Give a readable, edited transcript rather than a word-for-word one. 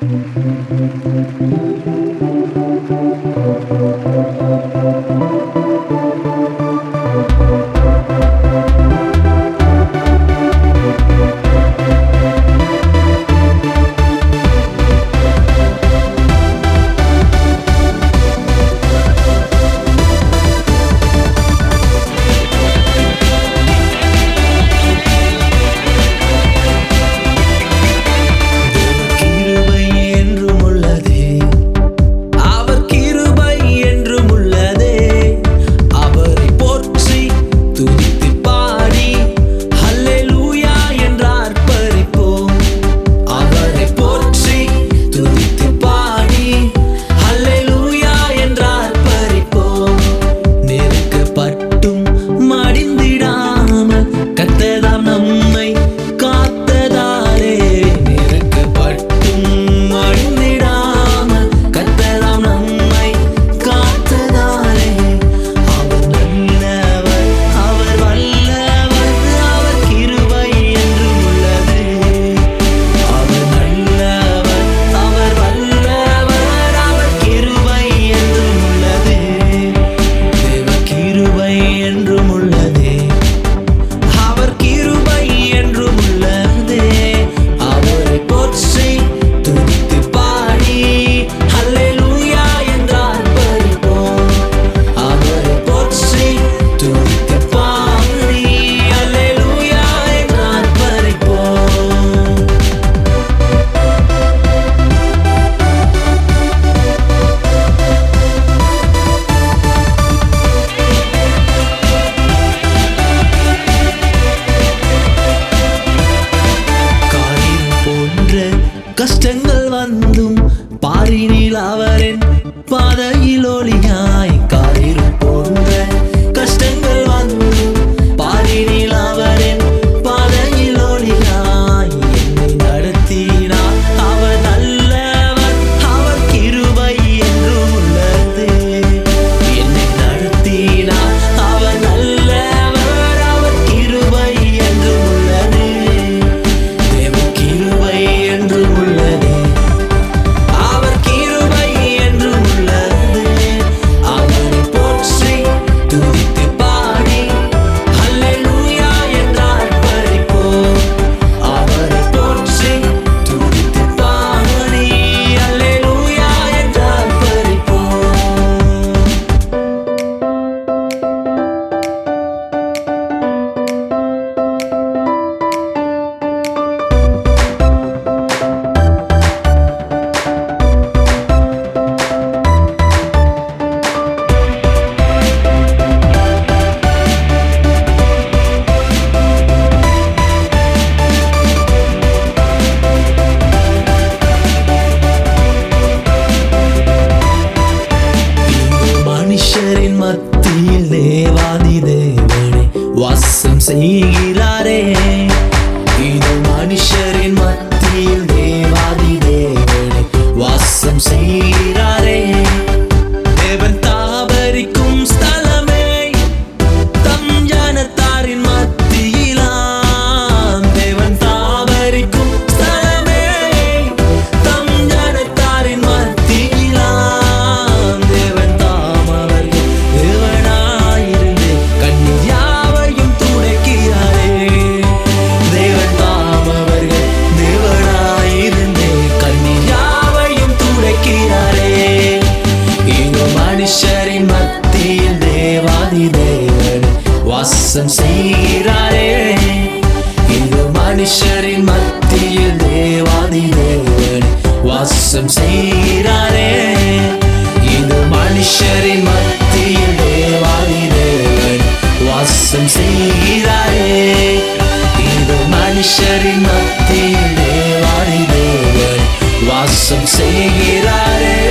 கஷ்டங்கள் வந்தும் பாரினில் அவரின் பாதையில் ஒளியாய் காரிருள் போன்ற கஷ்டங்கள் வந்தும் பாரினில் அவரின் பாதையில் ஒளியாய் என்னை நடத்தினார். அவர் நல்லவர், அவர் கிருபை என்றும் உள்ளது. என்னை நடத்தினார், அவர் நல்லவர், அவர் கிருபை என்றும் உள்ளது. தேவ கிருபை என்றும் உள்ளது. அவர் கிருபை என்றும் உள்ளது. அவரை போற்றி துதித்து பாடி ஹல்லேலூயா என்றார் பரிப்போம். அவரை போற்றி துதித்து பாடி ஹல்லேலூயா என்றார் பரிப்போம். மனுஷரின் மத்தியில் தேவாதி தேவனை வாசம் செய்கிறாரே. இது மனுஷரின் மத்தியில் தேவாதி தேவனை வாசம் செய்கிறாரே. தேவன் தாபரிக்கும் ஸ்தலமே தம் ஜனத்தாரின் மத்தியிலாம். தேவன் தாபரிக்கும் ஸ்தலமே தம் ஜனத்தாரின் மத்தியிலாம். தேவன் தாம் அவர்கள் தேவனாயிருந்து கண்ணீர் யாவையும் துடைக்கிறாரே. தேவன் தாம் அவர்கள் தேவனாயிருந்து கண்ணீர் யாவையும் துடைக்கிறாரே. இங்கு மனுஷரின் மத்தியில் தேவாதி தேவன் வாசம் செய்கிறாரே. இங்கு மனுஷரின் மத்தியில் தேவாதி தேவன் வாசம் செய்கிறாரே. இது மனுஷரின் மத்தியில் தேவாதி தேவன் வாசம் செய்கிறாரே. இது மனுஷரின் மத்தியில் தேவாதி தேவன் வாசம் செய்கிறாரே.